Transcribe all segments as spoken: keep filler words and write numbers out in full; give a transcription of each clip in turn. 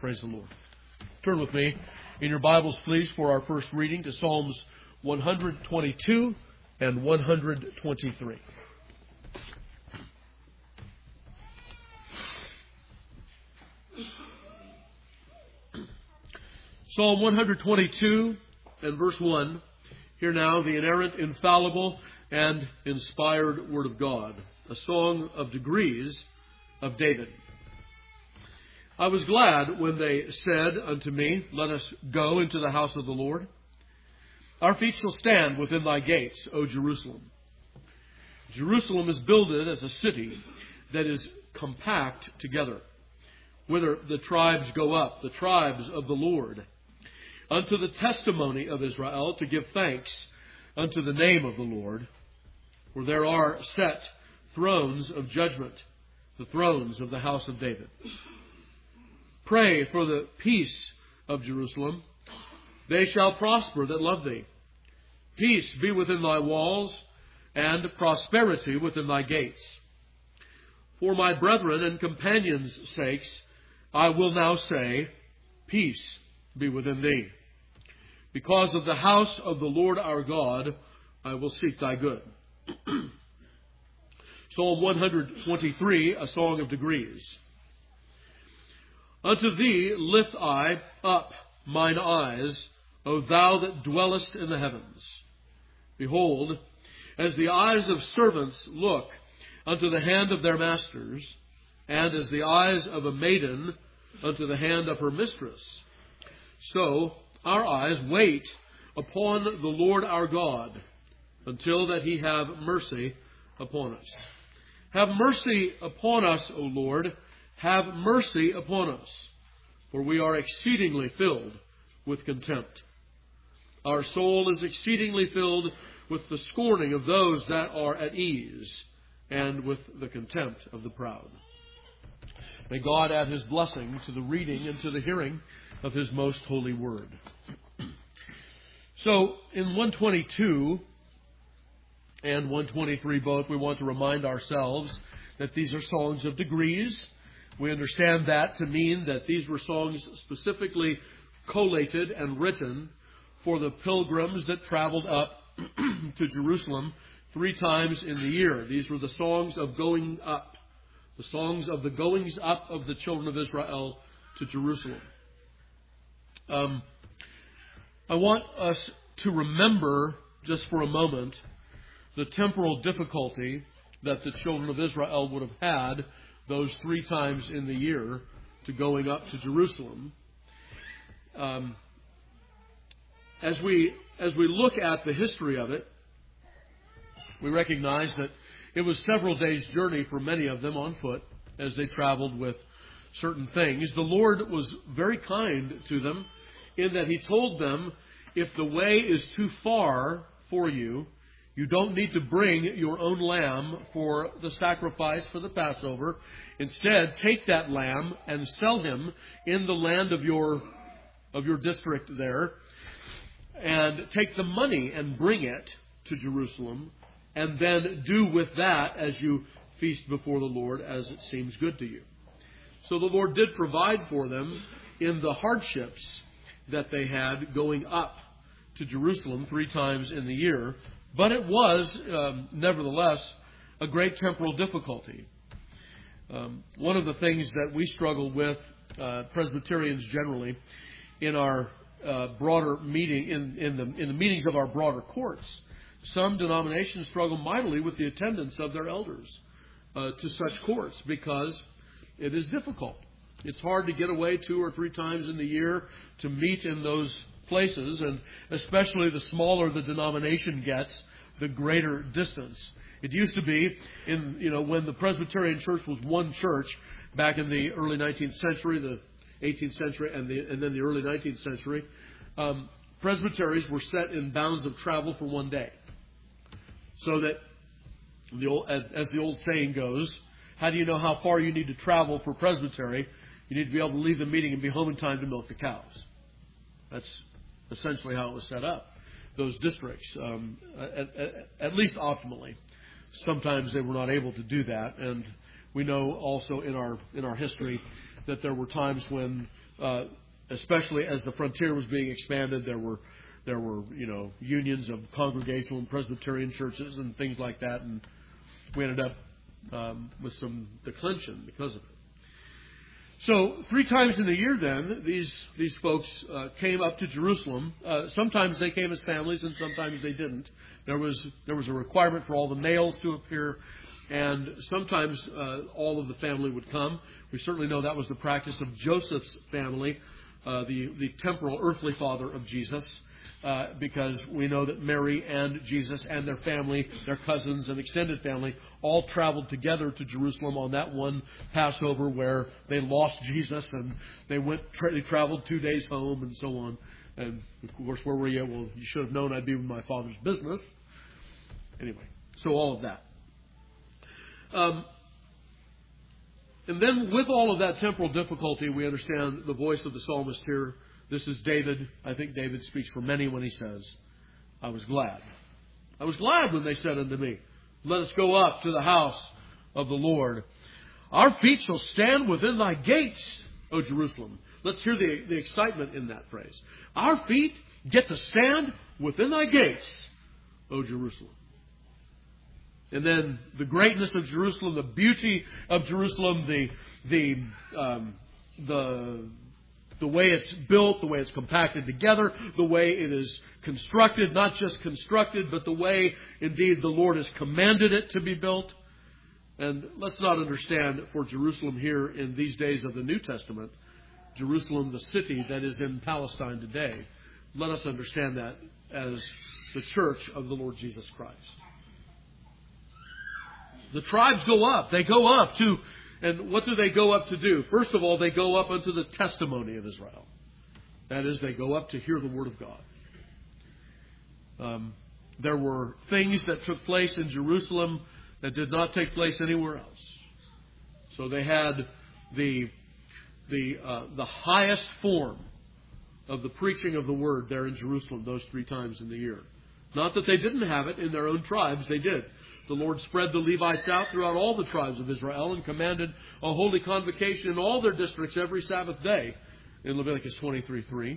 Praise the Lord. Turn with me in your Bibles, please, for our first reading to Psalms one twenty-two and one twenty-three. Psalm one twenty-two and verse one. Hear now the inerrant, infallible, and inspired Word of God. A song of degrees of David. I was glad when they said unto me, Let us go into the house of the Lord. Our feet shall stand within thy gates, O Jerusalem. Jerusalem is builded as a city that is compact together, whither the tribes go up, the tribes of the Lord, unto the testimony of Israel, to give thanks unto the name of the Lord. For there are set thrones of judgment, the thrones of the house of David. Pray for the peace of Jerusalem. They shall prosper that love thee. Peace be within thy walls, and prosperity within thy gates. For my brethren and companions' sakes, I will now say, Peace be within thee. Because of the house of the Lord our God, I will seek thy good. Psalm one twenty-three, a song of degrees. Unto thee lift I up mine eyes, O thou that dwellest in the heavens. Behold, as the eyes of servants look unto the hand of their masters, and as the eyes of a maiden unto the hand of her mistress, so our eyes wait upon the Lord our God, until that he have mercy upon us. Have mercy upon us, O Lord, have mercy upon us, for we are exceedingly filled with contempt. Our soul is exceedingly filled with the scorning of those that are at ease, and with the contempt of the proud. May God add his blessing to the reading and to the hearing of his most holy word. So, in one twenty-two and one twenty-three both, we want to remind ourselves that these are songs of degrees. We understand that to mean that these were songs specifically collated and written for the pilgrims that traveled up to Jerusalem three times in the year. These were the songs of going up, the songs of the goings up of the children of Israel to Jerusalem. Um, I want us to remember, just for a moment, the temporal difficulty that the children of Israel would have had those three times in the year to going up to Jerusalem. Um, as we as we look at the history of it, we recognize that it was several days' journey for many of them on foot as they traveled with certain things. The Lord was very kind to them in that he told them, if the way is too far for you, you don't need to bring your own lamb for the sacrifice for the Passover. Instead, take that lamb and sell him in the land of your of your district there, and take the money and bring it to Jerusalem, and then do with that as you feast before the Lord as it seems good to you. So the Lord did provide for them in the hardships that they had going up to Jerusalem three times in the year. But it was, um, nevertheless, a great temporal difficulty. Um, one of the things that we struggle with, uh, Presbyterians generally, in our uh, broader meeting, in, in the in the meetings of our broader courts, some denominations struggle mightily with the attendance of their elders uh, to such courts because it is difficult. It's hard to get away two or three times in the year to meet in those places, and especially the smaller the denomination gets, the greater distance. It used to be, in you know, when the Presbyterian Church was one church back in the early nineteenth century, the eighteenth century, and, the, and then the early nineteenth century, um, presbyteries were set in bounds of travel for one day. So that, the old, as, as the old saying goes, how do you know how far you need to travel for presbytery? You need to be able to leave the meeting and be home in time to milk the cows. That's essentially how it was set up, those districts, um, at, at, at least optimally. Sometimes they were not able to do that, and we know also in our in our history that there were times when, uh, especially as the frontier was being expanded, there were there were you know unions of Congregational and Presbyterian churches and things like that, and we ended up um, with some declension because of it. So three times in the year, then these these folks uh, came up to Jerusalem. Uh, sometimes they came as families, and sometimes they didn't. There was there was a requirement for all the males to appear, and sometimes uh, all of the family would come. We certainly know that was the practice of Joseph's family, uh, the the temporal earthly father of Jesus, uh, because we know that Mary and Jesus and their family, their cousins and extended family, all traveled together to Jerusalem on that one Passover where they lost Jesus, and they went tra- they traveled two days home and so on. And of course, where were you? Well, you should have known I'd be with my Father's business. Anyway, so all of that. Um, and then with all of that temporal difficulty, we understand the voice of the psalmist here. This is David. I think David speaks for many when he says, I was glad. I was glad when they said unto me, let us go up to the house of the Lord. Our feet shall stand within thy gates, O Jerusalem. Let's hear the, the excitement in that phrase. Our feet get to stand within thy gates, O Jerusalem. And then the greatness of Jerusalem, the beauty of Jerusalem, the the um, the the way it's built, the way it's compacted together, the way it is constructed, not just constructed, but the way, indeed, the Lord has commanded it to be built. And let's not understand for Jerusalem here in these days of the New Testament, Jerusalem, the city that is in Palestine today. Let us understand that as the church of the Lord Jesus Christ. The tribes go up. They go up to, and what do they go up to do? First of all, they go up unto the testimony of Israel. That is, they go up to hear the Word of God. Um, there were things that took place in Jerusalem that did not take place anywhere else. So they had the the uh, the highest form of the preaching of the Word there in Jerusalem those three times in the year. Not that they didn't have it in their own tribes, they did. The Lord spread the Levites out throughout all the tribes of Israel and commanded a holy convocation in all their districts every Sabbath day in Leviticus twenty-three three.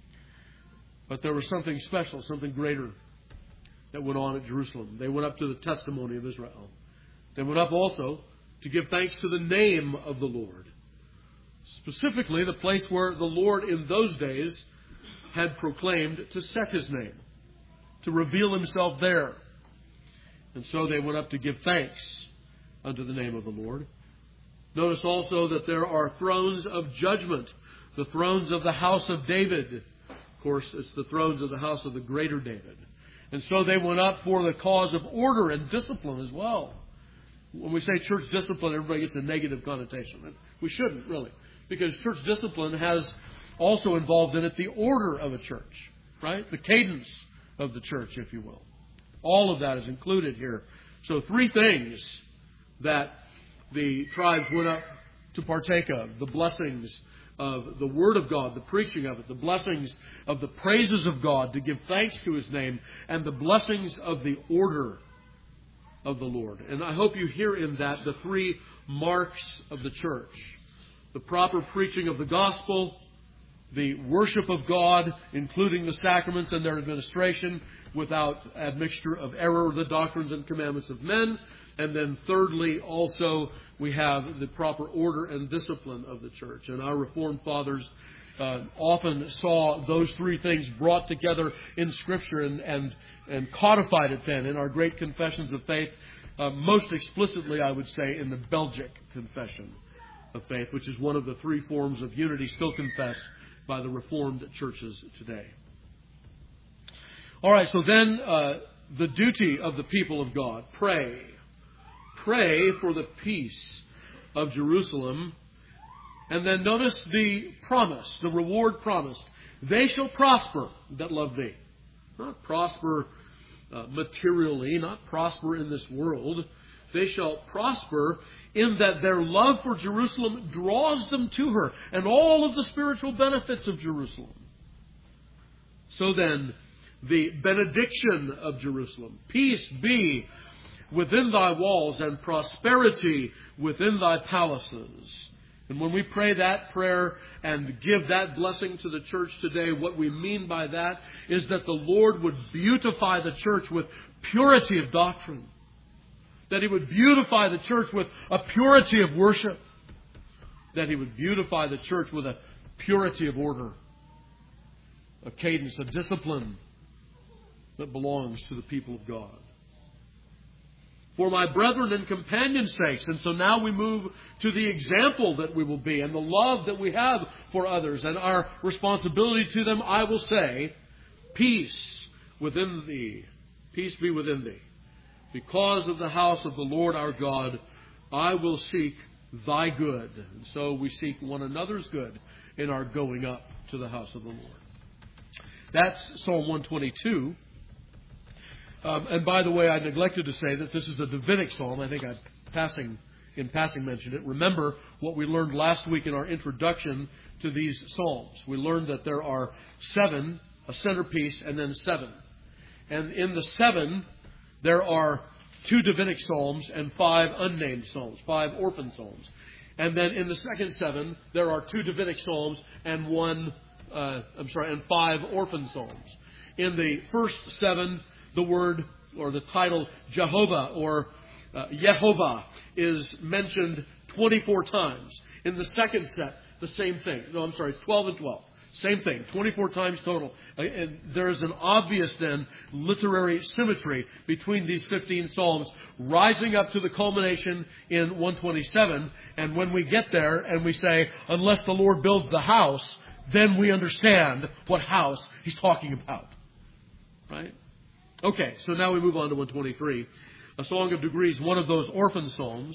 But there was something special, something greater that went on at Jerusalem. They went up to the testimony of Israel. They went up also to give thanks to the name of the Lord. Specifically, the place where the Lord in those days had proclaimed to set His name, to reveal Himself there. And so they went up to give thanks unto the name of the Lord. Notice also that there are thrones of judgment, the thrones of the house of David. Of course, it's the thrones of the house of the greater David. And so they went up for the cause of order and discipline as well. When we say church discipline, everybody gets a negative connotation. And we shouldn't, really. Because church discipline has also involved in it the order of a church, right? The cadence of the church, if you will. All of that is included here. So three things that the tribes went up to partake of. The blessings of the Word of God, the preaching of it. The blessings of the praises of God to give thanks to His name. And the blessings of the order of the Lord. And I hope you hear in that the three marks of the church. The proper preaching of the gospel, the worship of God, including the sacraments and their administration, without admixture of error, the doctrines and commandments of men. And then thirdly, also, we have the proper order and discipline of the church. And our Reformed fathers uh, often saw those three things brought together in Scripture and, and, and codified it then in our great confessions of faith. Uh, most explicitly, I would say, in the Belgic Confession of Faith, which is one of the three forms of unity still confessed by the Reformed churches today. All right, so then uh, the duty of the people of God. Pray. Pray for the peace of Jerusalem. And then notice the promise, the reward promised. They shall prosper that love thee. Not prosper uh, materially, not prosper in this world. They shall prosper in that their love for Jerusalem draws them to her and all of the spiritual benefits of Jerusalem. So then, the benediction of Jerusalem. Peace be within thy walls and prosperity within thy palaces. And when we pray that prayer and give that blessing to the church today, what we mean by that is that the Lord would beautify the church with purity of doctrine. That He would beautify the church with a purity of worship. That He would beautify the church with a purity of order. A cadence, a discipline that belongs to the people of God. For my brethren and companions' sakes. And so now we move to the example that we will be and the love that we have for others and our responsibility to them. I will say, peace within thee. Peace be within thee. Because of the house of the Lord our God, I will seek thy good. And so we seek one another's good in our going up to the house of the Lord. That's Psalm one twenty-two. Um, and by the way, I neglected to say that this is a Davidic psalm. I think I passing in passing mentioned it. Remember what we learned last week in our introduction to these psalms. We learned that there are seven, a centerpiece, and then seven. And in the seven, there are two Davidic psalms and five unnamed psalms, five orphan psalms. And then in the second seven, there are two Davidic psalms and one, uh, I'm sorry, and five orphan psalms. In the first seven, the word or the title Jehovah or uh, Yehovah is mentioned twenty-four times. In the second set, the same thing. No, I'm sorry, it's twelve and twelve. Same thing, twenty-four times total. And there is an obvious then literary symmetry between these fifteen psalms, rising up to the culmination in one twenty-seven. And when we get there and we say, unless the Lord builds the house, then we understand what house He's talking about. Right? Okay, so now we move on to one twenty-three. A Song of Degrees, one of those orphan psalms.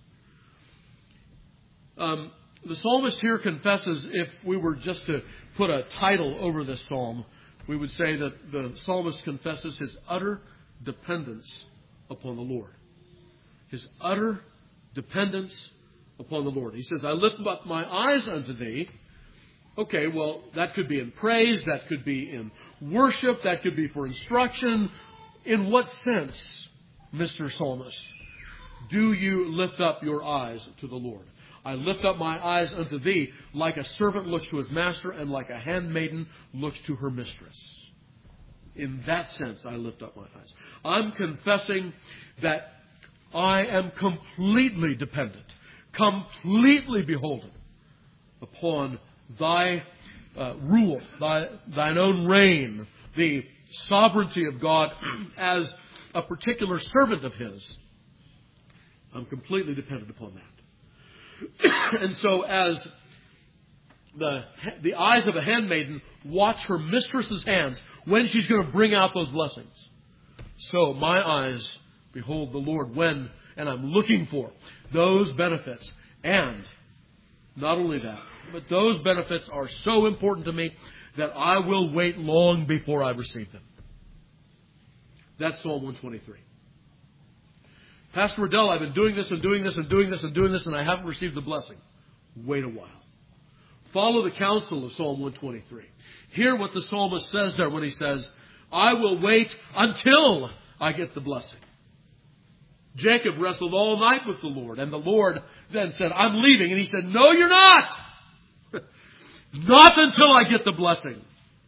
Um, the psalmist here confesses, if we were just to put a title over this psalm, we would say that the psalmist confesses his utter dependence upon the Lord. His utter dependence upon the Lord. He says, I lift up my eyes unto thee. Okay, well, that could be in praise, that could be in worship, that could be for instruction. In what sense, Mister Psalmist, do you lift up your eyes to the Lord? I lift up my eyes unto thee, like a servant looks to his master, and like a handmaiden looks to her mistress. In that sense, I lift up my eyes. I'm confessing that I am completely dependent, completely beholden upon Thy uh, rule, thy, Thine own reign, the sovereignty of God as a particular servant of His. I'm completely dependent upon that. And so as the, the eyes of a handmaiden watch her mistress's hands when she's going to bring out those blessings, so my eyes behold the Lord when, and I'm looking for those benefits. And not only that, but those benefits are so important to me that I will wait long before I receive them. That's Psalm one twenty-three. Pastor Riddell, I've been doing this and doing this and doing this and doing this and I haven't received the blessing. Wait a while. Follow the counsel of Psalm one twenty-three. Hear what the psalmist says there when he says, I will wait until I get the blessing. Jacob wrestled all night with the Lord, and the Lord then said, I'm leaving. And he said, no, you're not. Not until I get the blessing.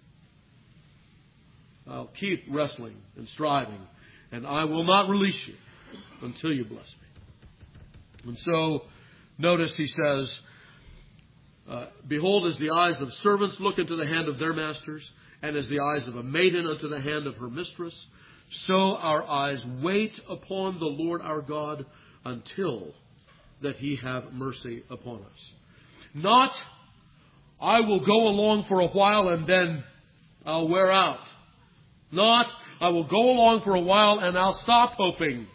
I'll keep wrestling and striving, and I will not release you until you bless me. And so, notice he says, uh, behold, as the eyes of servants look into the hand of their masters, and as the eyes of a maiden unto the hand of her mistress, so our eyes wait upon the Lord our God until that He have mercy upon us. Not, I will go along for a while and then I'll wear out. Not, I will go along for a while and I'll stop hoping.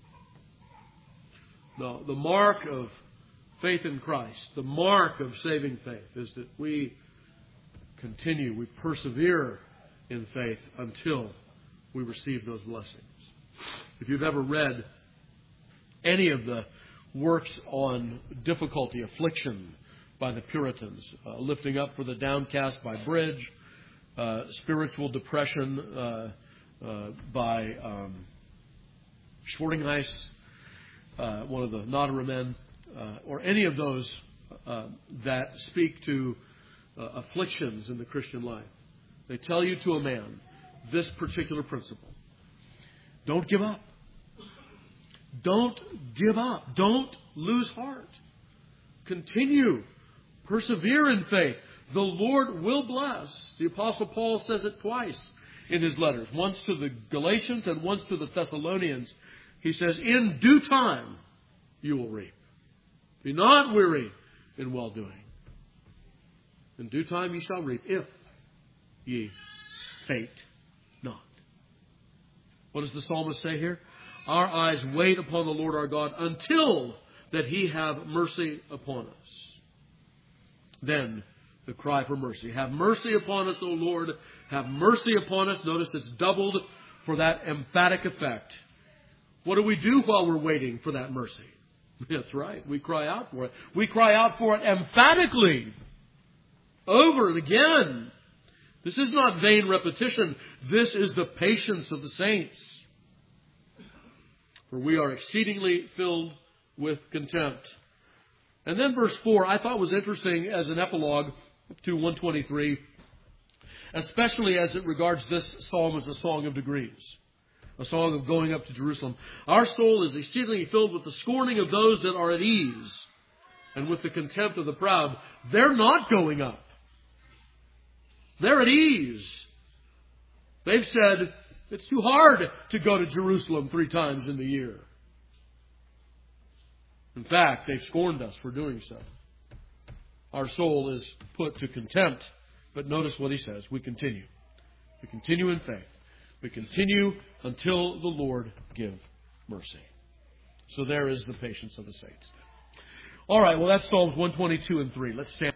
No, the mark of faith in Christ, the mark of saving faith is that we continue, we persevere in faith until we receive those blessings. If you've ever read any of the works on difficulty, affliction by the Puritans, uh, Lifting Up for the Downcast by Bridge, uh, Spiritual Depression uh, uh, by um, Schwartingheis, uh, one of the Nottingham men, uh, or any of those uh, that speak to uh, afflictions in the Christian life. They tell you to a man this particular principle. Don't give up. Don't give up. Don't lose heart. Continue. Persevere in faith. The Lord will bless. The Apostle Paul says it twice in his letters. Once to the Galatians and once to the Thessalonians. He says, in due time you will reap. Be not weary in well-doing. In due time ye shall reap, if ye faint not. What does the psalmist say here? Our eyes wait upon the Lord our God until that He have mercy upon us. Then the cry for mercy. Have mercy upon us, O Lord. Have mercy upon us. Notice it's doubled for that emphatic effect. What do we do while we're waiting for that mercy? That's right. We cry out for it. We cry out for it emphatically. Over and again. This is not vain repetition. This is the patience of the saints. For we are exceedingly filled with contempt. And then verse four, I thought was interesting as an epilogue to one twenty-three, especially as it regards this psalm as a song of degrees, a song of going up to Jerusalem. Our soul is exceedingly filled with the scorning of those that are at ease and with the contempt of the proud. They're not going up. They're at ease. They've said, it's too hard to go to Jerusalem three times in the year. In fact, they've scorned us for doing so. Our soul is put to contempt. But notice what he says. We continue. We continue in faith. We continue until the Lord give mercy. So there is the patience of the saints. All right, well, that's Psalms one twenty-two and three. Let's stand.